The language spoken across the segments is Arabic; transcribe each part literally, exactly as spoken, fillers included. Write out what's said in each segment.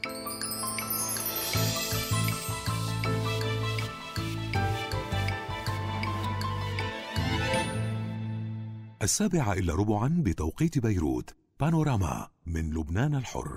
السابعة إلا ربعا بتوقيت بيروت. بانوراما من لبنان الحر.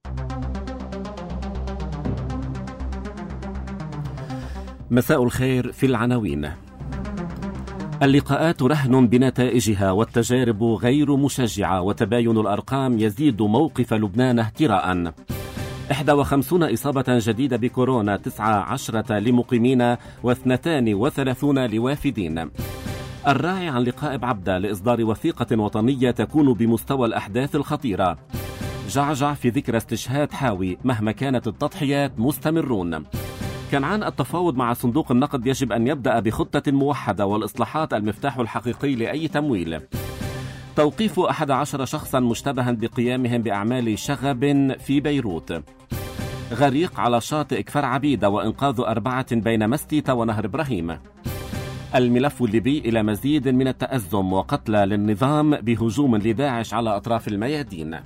مساء الخير. في العناوين: اللقاءات رهن بنتائجها والتجارب غير مشجعة وتباين الأرقام يزيد موقف لبنان اهتراء. إحدى وخمسين إصابة جديدة بكورونا، تسعة عشرة لمقيمين واثنتان وثلاثون لوافدين. الراعي عن لقاء بعبدة لإصدار وثيقة وطنية تكون بمستوى الأحداث الخطيرة. جعجع في ذكرى استشهاد حاوي، مهما كانت التضحيات مستمرون. كنعان: التفاوض مع صندوق النقد يجب أن يبدأ بخطة موحدة والإصلاحات المفتاح الحقيقي لأي تمويل. توقيف أحد عشر شخصا مشتبها بقيامهم بأعمال شغب في بيروت. غريق على شاطئ كفر عبيدة وإنقاذ أربعة بين مستيتا ونهر إبراهيم. الملف الليبي إلى مزيد من التأزم وقتلى للنظام بهجوم لداعش على أطراف الميادين.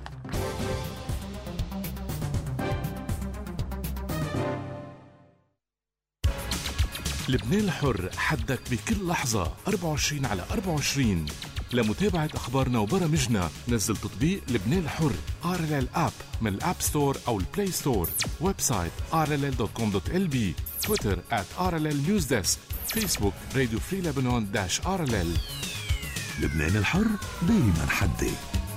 لبنان الحر، حدك بكل لحظة أربعة وعشرين على أربعة وعشرين. لمتابعة أخبارنا وبرامجنا نزل تطبيق لبنان الحر آر إل إل آب من الأب ستور أو البلاي ستور. ويب سايت آر إل إل دوت كوم دوت إل بي. تويتر آت آر إل إل نيوز ديسك. فيسبوك راديو فري لبنان داش آر إل إل. لبنان الحر دايما حدي.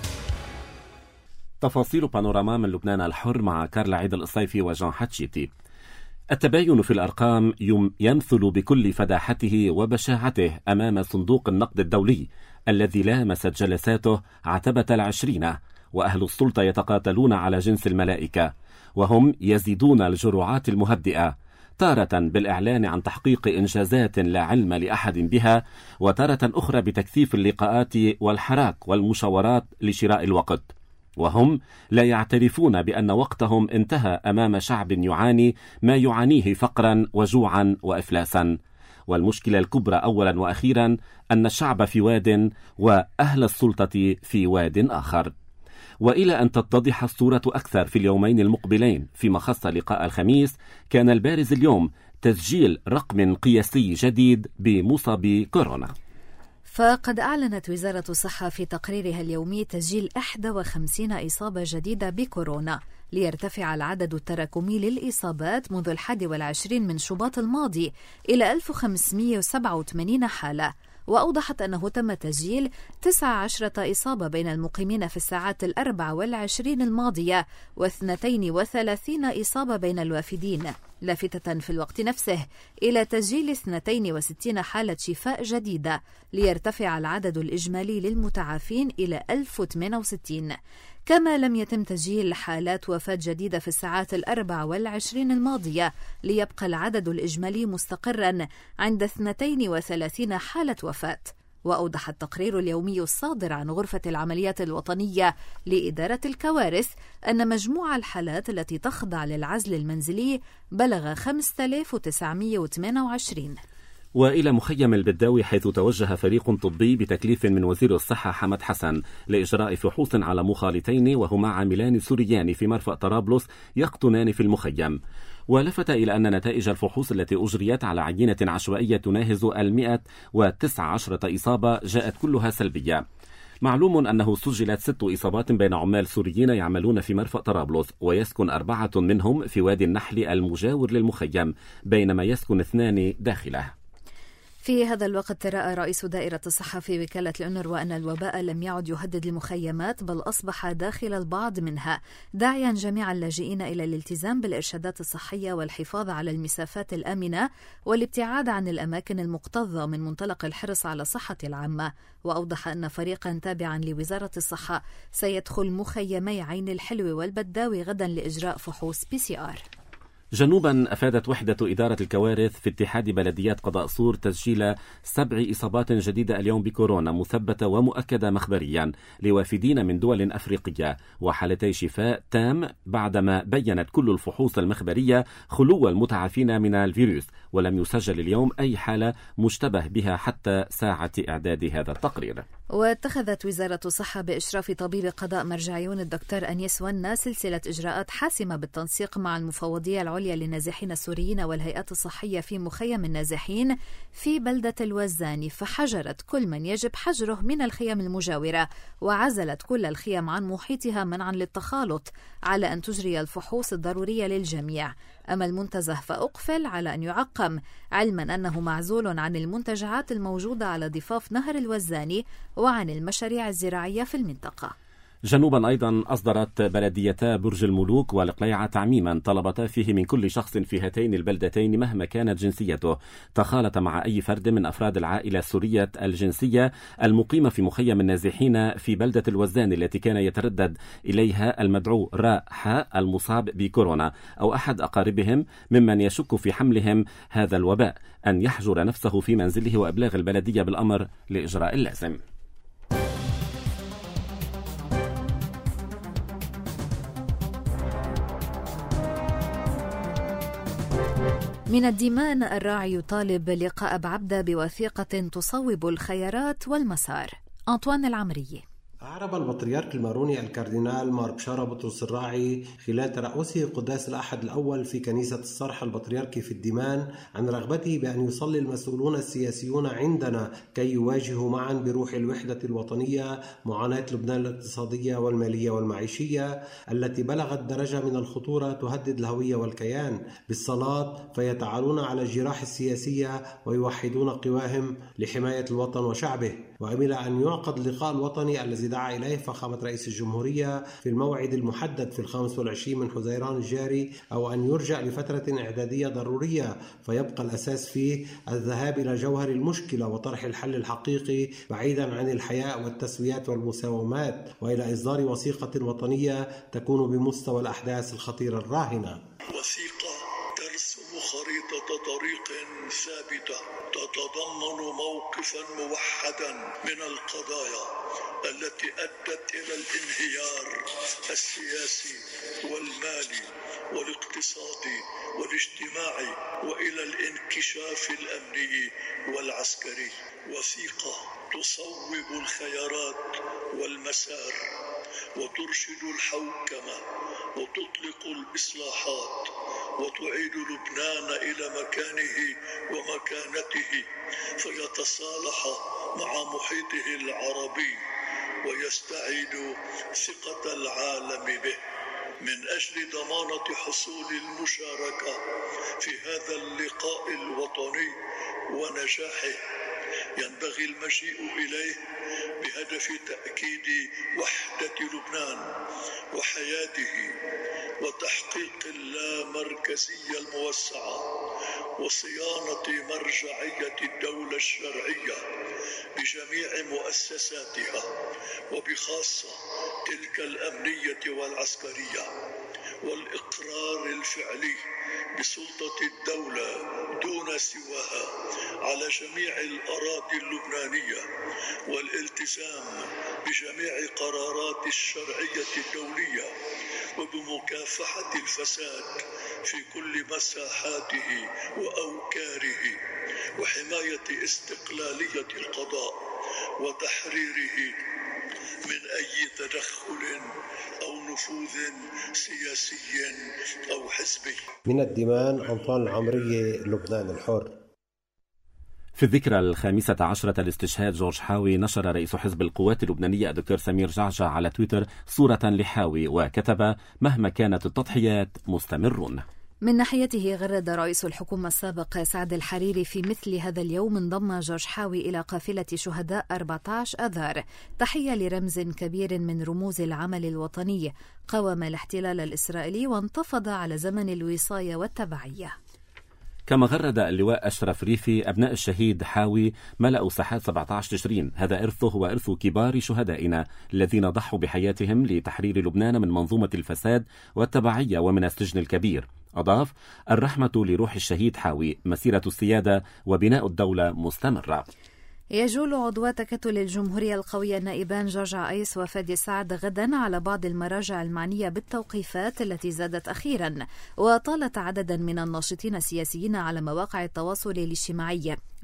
تفاصيل بانوراما من لبنان الحر مع كارلا عيد القصيفي وجان حتشيتي. التباين في الأرقام يمثل بكل فداحته وبشاعته أمام صندوق النقد الدولي الذي لامست جلساته عتبة العشرين، وأهل السلطة يتقاتلون على جنس الملائكة، وهم يزيدون الجرعات المهدئة، تارة بالإعلان عن تحقيق إنجازات لا علم لأحد بها، وتارة أخرى بتكثيف اللقاءات والحراك والمشاورات لشراء الوقت، وهم لا يعترفون بأن وقتهم انتهى أمام شعب يعاني ما يعانيه فقرا وجوعا وإفلاسا. والمشكلة الكبرى أولا وأخيرا أن الشعب في واد وأهل السلطة في واد آخر. وإلى أن تتضح الصورة أكثر في اليومين المقبلين فيما خص لقاء الخميس، كان البارز اليوم تسجيل رقم قياسي جديد بمصابي كورونا. فقد أعلنت وزارة الصحة في تقريرها اليومي تسجيل إحدى وخمسين إصابة جديدة بكورونا، ليرتفع العدد التراكمي للإصابات منذ الحادي والعشرين من شباط الماضي إلى ألف وخمسمائة وسبعة وثمانين حالة. وأوضحت أنه تم تسجيل تسعة عشرة إصابة بين المقيمين في الساعات الأربع والعشرين الماضية، واثنتين وثلاثين إصابة بين الوافدين، لافتة في الوقت نفسه إلى تسجيل اثنتين وستين حالة شفاء جديدة، ليرتفع العدد الإجمالي للمتعافين إلى ألف وثمانية وستين. كما لم يتم تسجيل حالات وفاة جديدة في الساعات الأربع والعشرين الماضية، ليبقى العدد الإجمالي مستقرا عند اثنتين وثلاثين حالة وفاة. وأوضح التقرير اليومي الصادر عن غرفة العمليات الوطنية لإدارة الكوارث أن مجموع الحالات التي تخضع للعزل المنزلي بلغ خمسة آلاف وتسعمائة وثمانية وعشرين. وإلى مخيم البداوي، حيث توجه فريق طبي بتكليف من وزير الصحة حمد حسن لإجراء فحوص على مخالطين وهما عاملان سوريان في مرفأ طرابلس يقطنان في المخيم. ولفت إلى أن نتائج الفحوص التي أجريت على عينة عشوائية تناهز المئة وتسعة عشرة إصابة جاءت كلها سلبية. معلوم أنه سجلت ست إصابات بين عمال سوريين يعملون في مرفأ طرابلس، ويسكن أربعة منهم في وادي النحل المجاور للمخيم، بينما يسكن اثنان داخله. في هذا الوقت رأى رئيس دائرة الصحة في وكالة الأونروا أن الوباء لم يعد يهدد المخيمات، بل أصبح داخل البعض منها، داعيا جميع اللاجئين إلى الالتزام بالإرشادات الصحية والحفاظ على المسافات الآمنة والابتعاد عن الأماكن المكتظة من منطلق الحرص على الصحة العامة. وأوضح أن فريقا تابعا لوزارة الصحة سيدخل مخيمي عين الحلو والبداوي غدا لإجراء فحوص بي سي آر. جنوبا، أفادت وحدة إدارة الكوارث في اتحاد بلديات قضاء صور تسجيل سبع إصابات جديدة اليوم بكورونا مثبتة ومؤكدة مخبريا لوافدين من دول أفريقية، وحالتي شفاء تام بعدما بيّنت كل الفحوص المخبرية خلو المتعافين من الفيروس، ولم يسجل اليوم أي حالة مشتبه بها حتى ساعة إعداد هذا التقرير. واتخذت وزارة الصحة بإشراف طبيب قضاء مرجعيون الدكتور أنيس ونا سلسلة إجراءات حاسمة بالتنسيق مع المفوضية العليا للنازحين السوريين والهيئات الصحية في مخيم النازحين في بلدة الوزاني، فحجرت كل من يجب حجره من الخيام المجاورة، وعزلت كل الخيام عن محيطها منعا للتخالط، على أن تجري الفحوص الضرورية للجميع. أما المنتزه فأقفل على أن يعقم، علما أنه معزول عن المنتجعات الموجودة على ضفاف نهر الوزاني وعن المشاريع الزراعية في المنطقة. جنوبا أيضا أصدرت بلديتا برج الملوك والقليعة تعميما طلبتا فيه من كل شخص في هاتين البلدتين مهما كانت جنسيته تخالط مع أي فرد من أفراد العائلة السورية الجنسية المقيمة في مخيم النازحين في بلدة الوزاني التي كان يتردد إليها المدعو راحة المصاب بكورونا أو أحد أقاربهم ممن يشك في حملهم هذا الوباء أن يحجر نفسه في منزله وإبلاغ البلدية بالأمر لإجراء اللازم. من الديمان الراعي يطالب لقاء بعبدة بوثيقة تصوب الخيارات والمسار. أنطوان العمرية. أعرب البطريرك الماروني الكاردينال مار بشارة بطرس الراعي خلال ترأسه قداس الأحد الأول في كنيسة الصرح البطريركي في الديمان عن رغبته بأن يصلي المسؤولون السياسيون عندنا كي يواجهوا معا بروح الوحدة الوطنية معاناة لبنان الاقتصادية والمالية والمعيشية التي بلغت درجة من الخطورة تهدد الهوية والكيان، بالصلاة فيتعالون على الجراح السياسية ويوحدون قواهم لحماية الوطن وشعبه. وأمل أن يعقد اللقاء الوطني الذي دعا إليه فخامة رئيس الجمهورية في الموعد المحدد في الخامس والعشرين من حزيران الجاري، أو أن يرجع لفترة إعدادية ضرورية فيبقى الأساس فيه الذهاب إلى جوهر المشكلة وطرح الحل الحقيقي بعيدا عن الحياء والتسويات والمساومات، وإلى إصدار وثيقة وطنية تكون بمستوى الأحداث الخطيرة الراهنة. وثيقة ترسم خريطة طريق ثابتة تتضمن موقفا موحدا من القضايا التي أدت إلى الانهيار السياسي والمالي والاقتصادي والاجتماعي وإلى الانكشاف الأمني والعسكري. وثيقة تصوب الخيارات والمسار وترشد الحوكمة وتطلق الإصلاحات وتعيد لبنان إلى مكانه ومكانته فيتصالح مع محيطه العربي ويستعيد ثقة العالم به. من أجل ضمانة حصول المشاركة في هذا اللقاء الوطني ونجاحه ينبغي المجيء إليه بهدف تأكيد وحدة لبنان وحياته وتحقيق اللامركزية الموسعة وصيانة مرجعية الدولة الشرعية بجميع مؤسساتها وبخاصة تلك الأمنية والعسكرية، والإقرار الفعلي بسلطة الدولة دون سواها على جميع الأراضي اللبنانية والالتزام بجميع قرارات الشرعية الدولية وبمكافحة الفساد في كل مساحاته وأوكاره وحماية استقلالية القضاء وتحريره من أي تدخل أو نفوذ سياسي أو حزبي. من الديمان أنطوان العمرية، لبنان الحر. في الذكرى الخامسة عشرة لاستشهاد جورج حاوي نشر رئيس حزب القوات اللبنانية الدكتور سمير جعجع على تويتر صورة لحاوي وكتب: مهما كانت التضحيات مستمر. من ناحيته غرد رئيس الحكومة السابق سعد الحريري في مثل هذا اليوم انضم جورج حاوي إلى قافلة شهداء أربعة عشر أذار، تحية لرمز كبير من رموز العمل الوطني قاوم الاحتلال الإسرائيلي وانتفض على زمن الوصاية والتبعية. كما غرد اللواء أشرف ريفي أبناء الشهيد حاوي ملأوا ساحات سبعة عشر تشرين، هذا إرثه وإرث كبار شهدائنا الذين ضحوا بحياتهم لتحرير لبنان من منظومة الفساد والتبعية ومن السجن الكبير. أضاف: الرحمة لروح الشهيد حاوي، مسيرة السيادة وبناء الدولة مستمرة. يجول عضو تكتل الجمهورية القوية النائبان جورج عايس وفادي سعد غدا على بعض المراجع المعنية بالتوقيفات التي زادت أخيرا وطالت عددا من الناشطين السياسيين على مواقع التواصل الاجتماعي،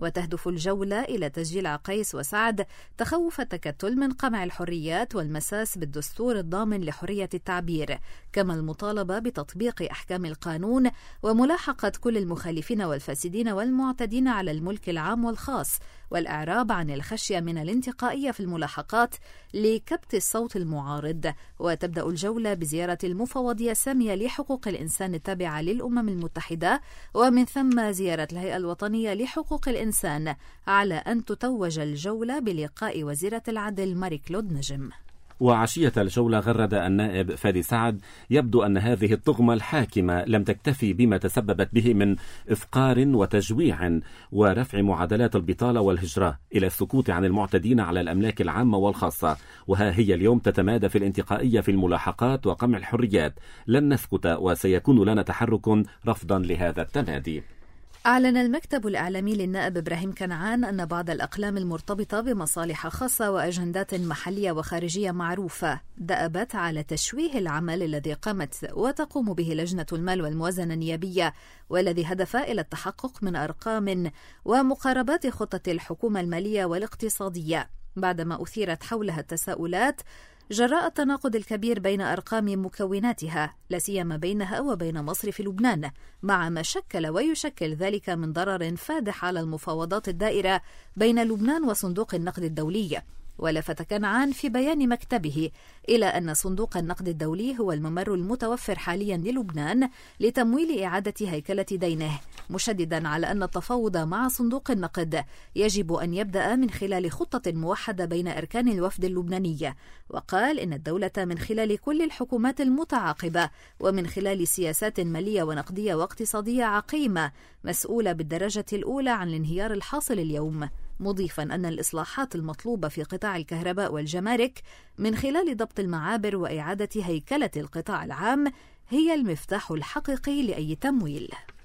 وتهدف الجولة إلى تسجيل عقيس وسعد تخوف التكتل من قمع الحريات والمساس بالدستور الضامن لحرية التعبير، كما المطالبة بتطبيق أحكام القانون وملاحقة كل المخالفين والفاسدين والمعتدين على الملك العام والخاص، والإعراب عن الخشية من الانتقائية في الملاحقات لكبت الصوت المعارض. وتبدأ الجولة بزيارة المفوضية السامية لحقوق الإنسان التابعة للأمم المتحدة، ومن ثم زيارة الهيئة الوطنية لحقوق الإنسان، على أن تتوج الجولة بلقاء وزيرة العدل ماري كلود نجم. وعشية الجولة غرد النائب فادي سعد: يبدو أن هذه الطغمة الحاكمة لم تكتفي بما تسببت به من إفقار وتجويع ورفع معدلات البطالة والهجرة إلى السكوت عن المعتدين على الأملاك العامة والخاصة، وها هي اليوم تتمادى في الانتقائية في الملاحقات وقمع الحريات. لن نسكت وسيكون لنا تحرك رفضا لهذا التمادي. أعلن المكتب الإعلامي للنائب إبراهيم كنعان أن بعض الأقلام المرتبطة بمصالح خاصة وأجندات محلية وخارجية معروفة دأبت على تشويه العمل الذي قامت وتقوم به لجنة المال والموازنة النيابية، والذي هدف إلى التحقق من أرقام ومقاربات خطة الحكومة المالية والاقتصادية، بعدما أثيرت حولها التساؤلات جراء التناقض الكبير بين أرقام مكوناتها، لا سيما بينها وبين مصرف لبنان، مع ما شكل ويشكل ذلك من ضرر فادح على المفاوضات الدائرة بين لبنان وصندوق النقد الدولي. ولفت كنعان في بيان مكتبه إلى أن صندوق النقد الدولي هو الممر المتوفر حاليا للبنان لتمويل إعادة هيكلة دينه، مشددا على أن التفاوض مع صندوق النقد يجب أن يبدأ من خلال خطة موحدة بين أركان الوفد اللبناني. وقال إن الدولة من خلال كل الحكومات المتعاقبة ومن خلال سياسات مالية ونقدية واقتصادية عقيمة مسؤولة بالدرجة الأولى عن الانهيار الحاصل اليوم، مضيفا أن الإصلاحات المطلوبة في قطاع الكهرباء والجمارك من خلال ضبط المعابر وإعادة هيكلة القطاع العام هي المفتاح الحقيقي لأي تمويل.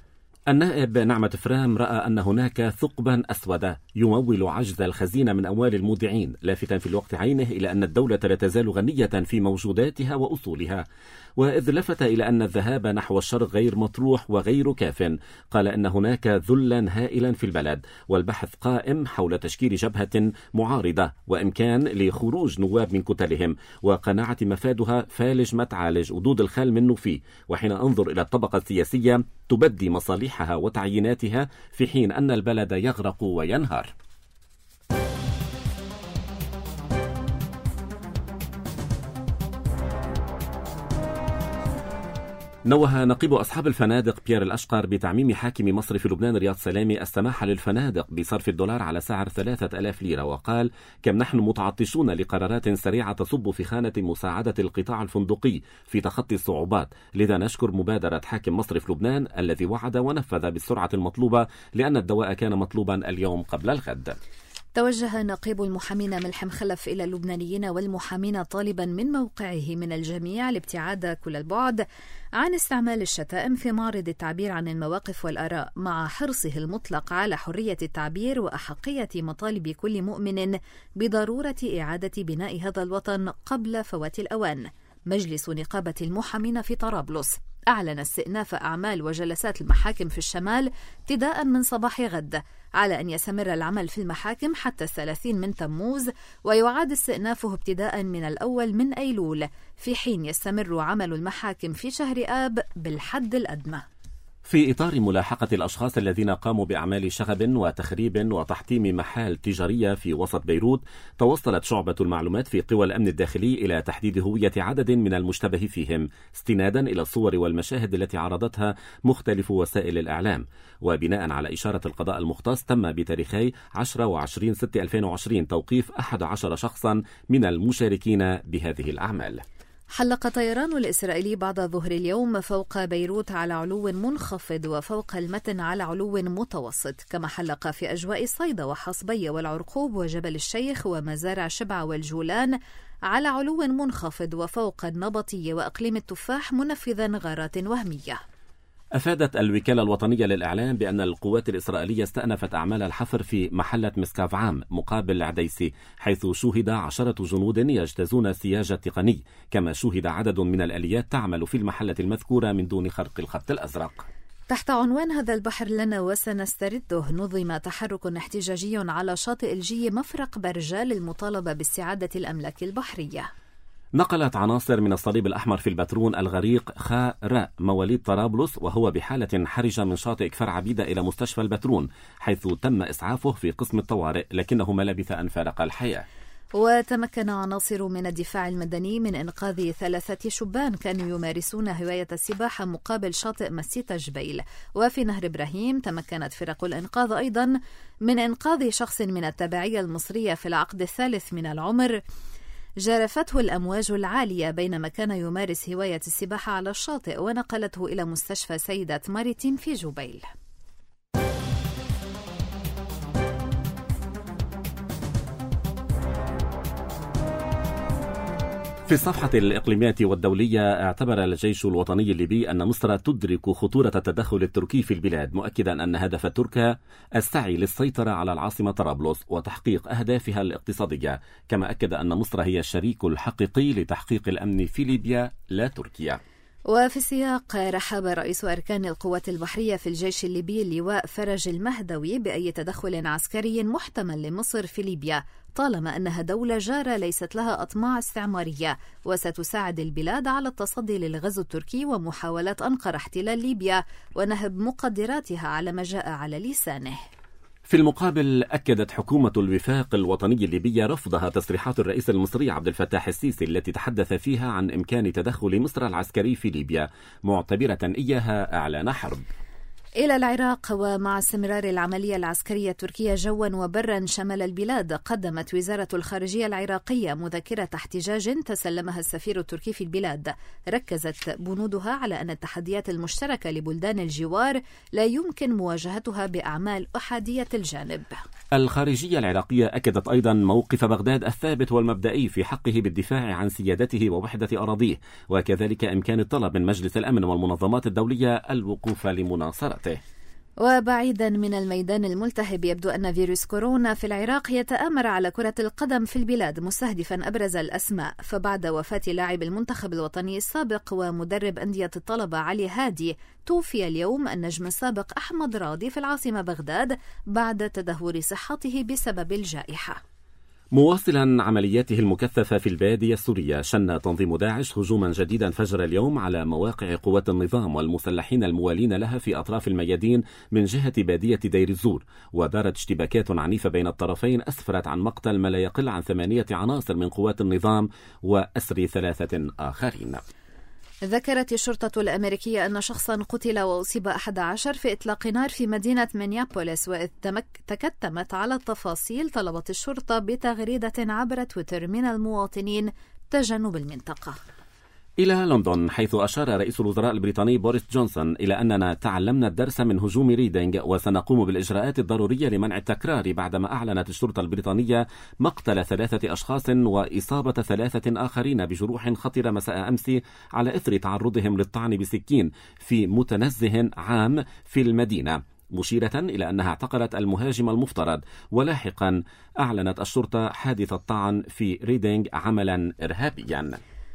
النائب نعمة فرام رأى أن هناك ثقبا أسود يمول عجز الخزينة من أموال المودعين، لافتا في الوقت عينه إلى أن الدولة لا تزال غنية في موجوداتها وأصولها، وإذ لفت إلى أن الذهاب نحو الشرق غير مطروح وغير كاف. قال أن هناك ذلا هائلا في البلد، والبحث قائم حول تشكيل جبهة معارضة وإمكان لخروج نواب من كتلهم، وقناعة مفادها فالج ما تعالج ودود الخال منه فيه. وحين أنظر إلى الطبقة السياسية تبدي مصالحها وتعييناتها في حين أن البلد يغرق وينهار. نوه نقيب أصحاب الفنادق بيير الأشقر بتعميم حاكم مصرف لبنان رياض سلامي السماح للفنادق بصرف الدولار على سعر ثلاثة آلاف ليرة، وقال: كم نحن متعطشون لقرارات سريعة تصب في خانة مساعدة القطاع الفندقي في تخطي الصعوبات، لذا نشكر مبادرة حاكم مصرف لبنان الذي وعد ونفذ بالسرعة المطلوبة، لأن الدواء كان مطلوبا اليوم قبل الغد. توجه نقيب المحامين ملحم خلف إلى اللبنانيين والمحامين طالبا من موقعه من الجميع الابتعاد كل البعد عن استعمال الشتائم في معرض التعبير عن المواقف والآراء، مع حرصه المطلق على حرية التعبير وأحقية مطالب كل مؤمن بضرورة إعادة بناء هذا الوطن قبل فوات الأوان. مجلس نقابة المحامين في طرابلس أعلن استئناف أعمال وجلسات المحاكم في الشمال ابتداء من صباح غد، على أن يستمر العمل في المحاكم حتى الثلاثين من تموز، ويعاد استئنافه ابتداء من الأول من أيلول، في حين يستمر عمل المحاكم في شهر آب بالحد الأدنى. في إطار ملاحقة الأشخاص الذين قاموا بأعمال شغب وتخريب وتحطيم محال تجارية في وسط بيروت، توصلت شعبة المعلومات في قوى الأمن الداخلي إلى تحديد هوية عدد من المشتبه فيهم، استنادا إلى الصور والمشاهد التي عرضتها مختلف وسائل الإعلام. وبناء على إشارة القضاء المختص، تم بتاريخي عشرة وعشرين ستة ألفين وعشرين توقيف أحد عشر شخصا من المشاركين بهذه الأعمال. حلق طيران الإسرائيلي بعد ظهر اليوم فوق بيروت على علو منخفض وفوق المتن على علو متوسط، كما حلق في أجواء صيدا وحصبية والعرقوب وجبل الشيخ ومزارع شبع والجولان على علو منخفض وفوق النبطية وأقليم التفاح، منفذا غارات وهمية. أفادت الوكالة الوطنية للإعلام بأن القوات الإسرائيلية استأنفت أعمال الحفر في محلة مسكاف عام مقابل عديسي، حيث شوهد عشرة جنود يجتازون السياج التقني، كما شوهد عدد من الآليات تعمل في المحلة المذكورة من دون خرق الخط الأزرق. تحت عنوان هذا البحر لنا وسنسترده، نظم تحرك احتجاجي على شاطئ الجي مفرق برجة للمطالبة باستعادة الأملاك البحرية. نقلت عناصر من الصليب الأحمر في البترون الغريق خا راء مواليد طرابلس وهو بحالة حرجة من شاطئ كفر عبيدة إلى مستشفى البترون، حيث تم إسعافه في قسم الطوارئ، لكنه ما لبث أن فارق الحياة. وتمكن عناصر من الدفاع المدني من إنقاذ ثلاثة شبان كانوا يمارسون هواية السباحة مقابل شاطئ مسيطة جبيل. وفي نهر إبراهيم تمكنت فرق الإنقاذ أيضا من إنقاذ شخص من التبعية المصرية في العقد الثالث من العمر جرفته الأمواج العالية بينما كان يمارس هواية السباحة على الشاطئ، ونقلته إلى مستشفى سيدة ماريتين في جبيل. في الصفحة الإقليمية والدولية، اعتبر الجيش الوطني الليبي أن مصر تدرك خطورة التدخل التركي في البلاد، مؤكدا أن هدف تركيا السعي للسيطرة على العاصمة طرابلس وتحقيق أهدافها الاقتصادية، كما أكد أن مصر هي الشريك الحقيقي لتحقيق الأمن في ليبيا لا تركيا. وفي السياق، رحب رئيس أركان القوات البحرية في الجيش الليبي اللواء فرج المهدوي بأي تدخل عسكري محتمل لمصر في ليبيا، طالما أنها دولة جارة ليست لها أطماع استعمارية وستساعد البلاد على التصدي للغزو التركي ومحاولات أنقرة احتلال ليبيا ونهب مقدراتها على ما جاء على لسانه. في المقابل، أكدت حكومة الوفاق الوطني الليبية رفضها تصريحات الرئيس المصري عبد الفتاح السيسي التي تحدث فيها عن إمكان تدخل مصر العسكري في ليبيا، معتبرة إياها إعلان حرب. إلى العراق، ومع استمرار العملية العسكرية التركية جوا وبرا شمال البلاد، قدمت وزارة الخارجية العراقية مذكرة احتجاج تسلمها السفير التركي في البلاد، ركزت بنودها على أن التحديات المشتركة لبلدان الجوار لا يمكن مواجهتها بأعمال أحادية الجانب. الخارجية العراقية أكدت أيضا موقف بغداد الثابت والمبدئي في حقه بالدفاع عن سيادته ووحدة أراضيه، وكذلك إمكان الطلب من مجلس الأمن والمنظمات الدولية الوقوف لمناصرته. وبعيدا من الميدان الملتهب، يبدو أن فيروس كورونا في العراق يتآمر على كرة القدم في البلاد، مستهدفا أبرز الأسماء. فبعد وفاة لاعب المنتخب الوطني السابق ومدرب أندية الطلبة علي هادي، توفي اليوم النجم السابق أحمد راضي في العاصمة بغداد بعد تدهور صحته بسبب الجائحة. مواصلا عملياته المكثفة في البادية السورية، شن تنظيم داعش هجوما جديدا فجر اليوم على مواقع قوات النظام والمسلحين الموالين لها في أطراف الميادين من جهة بادية دير الزور، ودارت اشتباكات عنيفة بين الطرفين أسفرت عن مقتل ما لا يقل عن ثمانية عناصر من قوات النظام وأسر ثلاثة آخرين. ذكرت الشرطة الأمريكية أن شخصا قتل وأصيب أحد عشر في إطلاق نار في مدينة مينيابوليس، وإذ تكتمت على التفاصيل طلبت الشرطة بتغريدة عبر تويتر من المواطنين تجنب المنطقة. إلى لندن، حيث أشار رئيس الوزراء البريطاني بوريس جونسون إلى أننا تعلمنا الدرس من هجوم ريدينغ وسنقوم بالإجراءات الضرورية لمنع التكرار، بعدما أعلنت الشرطة البريطانية مقتل ثلاثة أشخاص وإصابة ثلاثة آخرين بجروح خطيرة مساء أمس على إثر تعرضهم للطعن بسكين في متنزه عام في المدينة، مشيرة إلى أنها اعتقلت المهاجم المفترض. ولاحقا أعلنت الشرطة حادث الطعن في ريدينغ عملا إرهابيا.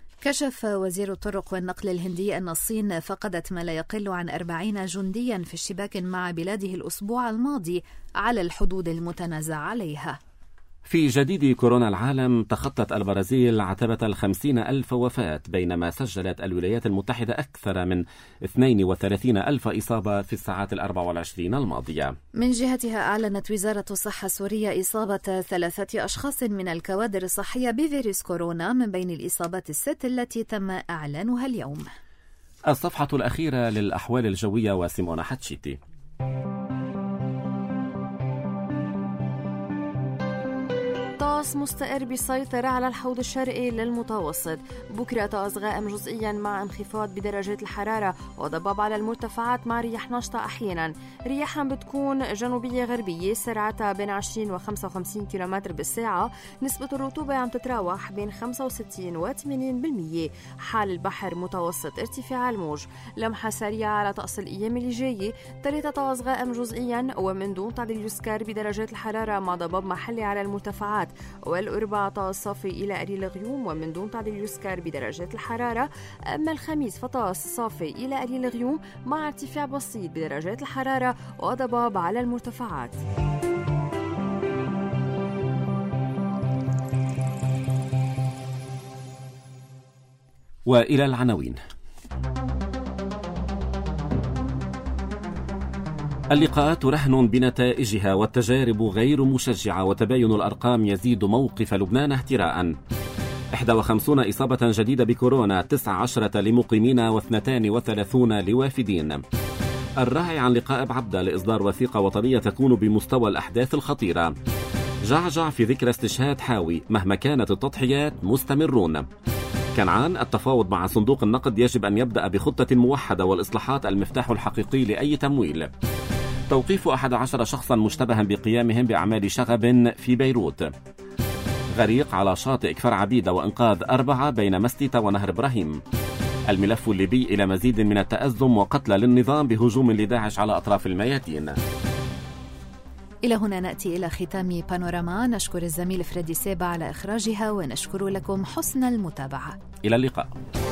كشف وزير الطرق والنقل الهندي أن الصين فقدت ما لا يقل عن أربعين جنديا في اشتباك مع بلاده الأسبوع الماضي على الحدود المتنازع عليها. في جديد كورونا العالم، تخطت البرازيل عتبة الخمسين ألف وفاة، بينما سجلت الولايات المتحدة أكثر من اثنين وثلاثين ألف إصابة في الساعات الأربع والعشرين الماضية. من جهتها، أعلنت وزارة الصحة السورية إصابة ثلاثة أشخاص من الكوادر الصحية بفيروس كورونا من بين الإصابات الست التي تم إعلانها اليوم. الصفحة الأخيرة للأحوال الجوية وسيمونا حتشيتي. طقس مستقر بيسيطر على الحوض الشرقي للمتوسط. بكرة طقس غائم جزئيا مع انخفاض بدرجات الحرارة وضباب على المرتفعات مع رياح نشطة أحيانا. رياحها بتكون جنوبية غربية سرعتها بين عشرين وخمسة وخمسين كيلومتر بالساعة. نسبة الرطوبة عم تتراوح بين خمسة وستين وثمانين بالمية. حال البحر متوسط ارتفاع الموج. لمحة سريعة على طقس الأيام اللي جاية. ثلاثة طقس غائم جزئيا ومن دون تعديل يذكر بدرجات الحرارة مع ضباب محلي على المرتفعات. والأربعاء طقس صافي إلى قليل غيوم ومن دون تعديل يذكر بدرجات الحرارة. أما الخميس فطقس صافي إلى قليل غيوم مع ارتفاع بسيط بدرجات الحرارة وضباب على المرتفعات. وإلى العناوين. اللقاءات رهن بنتائجها والتجارب غير مشجعة وتباين الأرقام يزيد موقف لبنان اهتراء. إحدى وخمسين إصابة جديدة بكورونا، تسع عشرة لمقيمين واثنتان وثلاثون لوافدين. الراعي عن لقاء بعبدة لإصدار وثيقة وطنية تكون بمستوى الأحداث الخطيرة. جعجع في ذكرى استشهاد حاوي، مهما كانت التضحيات مستمرون. كنعان، التفاوض مع صندوق النقد يجب أن يبدأ بخطة موحدة والإصلاحات المفتاح الحقيقي لأي تمويل. توقيف أحد عشر شخصا مشتبها بقيامهم بأعمال شغب في بيروت. غريق على شاطئ كفر عبيدة وإنقاذ أربعة بين مستيتا ونهر إبراهيم. الملف الليبي إلى مزيد من التأزم وقتل للنظام بهجوم لداعش على أطراف الميادين. إلى هنا نأتي إلى ختام بانوراما. نشكر الزميل فريدي سيبا على إخراجها ونشكر لكم حسن المتابعة. إلى اللقاء.